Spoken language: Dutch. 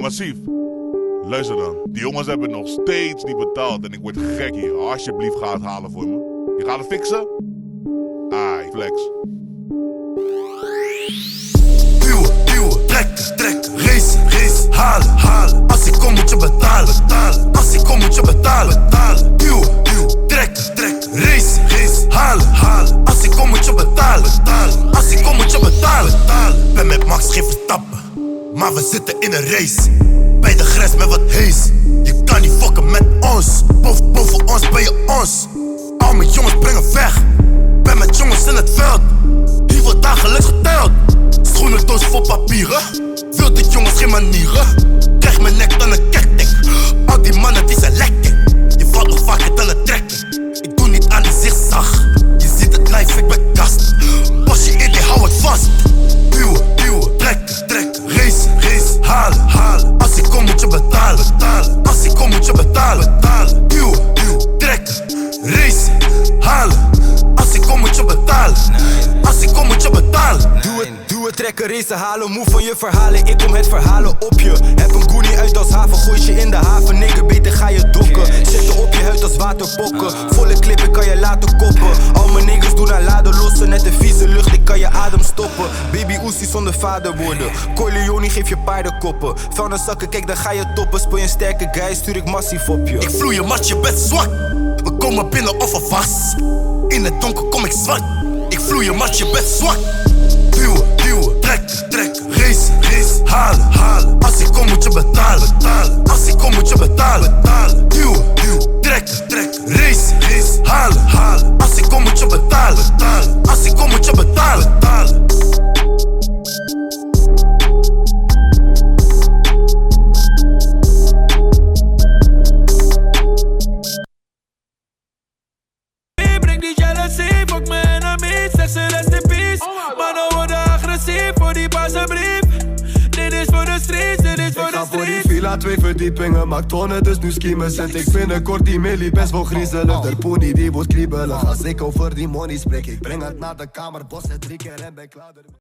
Massief. Luister dan. Die jongens hebben nog steeds niet betaald en ik word gek hier. Alsjeblieft, ga het halen voor me. Je gaat het fixen? Ai, flex. Duwen, trekken, race, halen. Als ik kom moet je betalen. Als ik kom moet je betalen. Duwen, trekken, race, halen. Als ik kom moet je betalen. Als ik kom moet je betalen. Ben met Max geen Verstappen, maar we zitten in een race. Bij de grens met wat hees. Je kan niet fokken met ons. Boven ons ben je ons. Al mijn jongens brengen weg. Ben met jongens in het veld. Hier wordt dagelijks geteld. Schoenendoos vol papieren. Wilde jongens geen manieren. Krijg mijn nek dan een ketting. Al die mannen die zijn lekker. Je valt nog vaker dan een trekking. Ik doe niet aan die zigzag. Je ziet het live, ik ben kast. Pas je in, die hou het vast. Duwen, trekken, race, halen. Als ik kom moet je betalen. Als ik kom moet je betalen. Duwen, trekken, race, halen. Als ik kom moet je betalen. Als ik kom moet je betalen. Doe het, trekken, racen, halen. Moe van je verhalen, ik kom het verhalen op je. Heb een goonie uit als haven, gooi je in de haven. Nigger, beter ga je dokken. Zet je op je huid als waterpokken. Volle clip, ik kan je laten koppen. Al mijn niggas doen aan laden lossen. Net een vieze lucht, ik kan je adem stoppen. Baby Oesie zonder vader worden. Corleone geef je paardenkoppen. Vuilniszakken, kijk dan ga je toppen. Speel je een sterke guy, stuur ik massief op je. Ik vloei je, maar je bent zwak. We komen binnen of alvast. In het donker kom ik zwart. Ik vloei je, maar je bent zwak. Duwen, trekken, race, halen. Als ik kom moet je betalen. Als ik kom moet je betalen. Duwen, trekken, race, halen. Als ik kom moet je betalen. Als ik kom moet je betalen. Breng die jealousy, fuck mijn enemies. Zeg ze rest in peace. Mannen worden agressief voor die bassenbrief. Dit is voor de streets, dit is voor de streets. Voor die villa 2 verdiepingen, maak tonnen dus nu schiemen. Zend ik binnenkort die millie best wel griezelig. De poenie die wordt kriebelig. Als ik over die money spreek, ik breng het naar de kamer, bos het 3 keer en ben klaar.